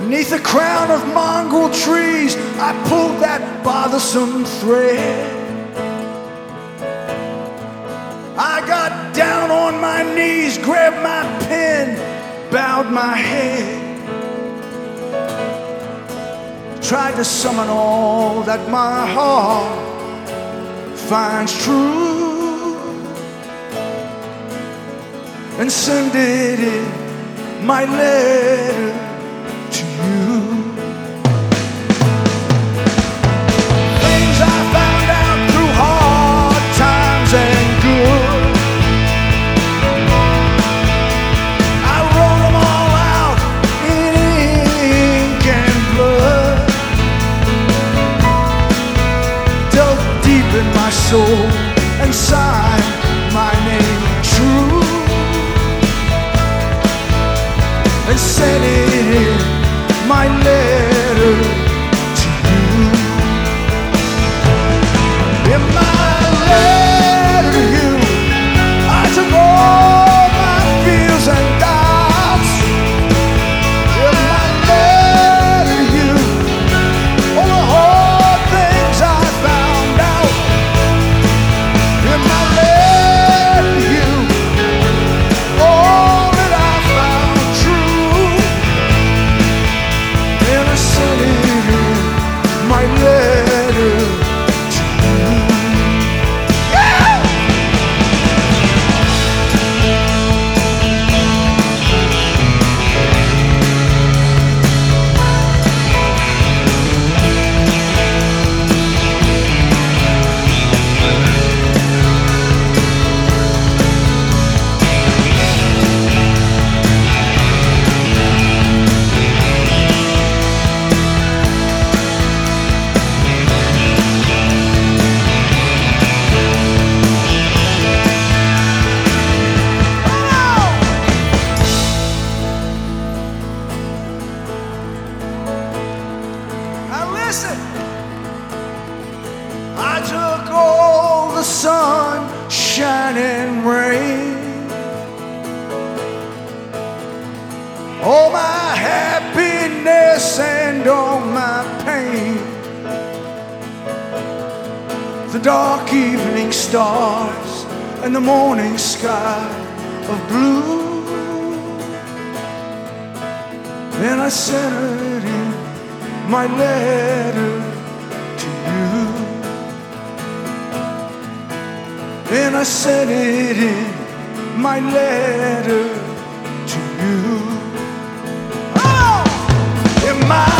Neath a crown of mongrel trees, I pulled that bothersome thread. I got down on my knees, grabbed my pen, bowed my head. Tried to summon all that my heart finds true and send it in my letter to you. Things I found out through hard times and good, I wrote them all out in ink and blood. Dug deep in my soul and signed my name true and sent it in my letter to you. In my letter to you, I took all my fears and doubts. In my letter to you, all the hard things I found out. In my letter to you, all that I found true, and I sent it in my letter to you. Yeah! Listen, I took all the sunshine and rain, all my happiness and all my pain, the dark evening stars and the morning sky of blue, and I sent it in my letter to you, and I sent it in my letter to you. Oh, in my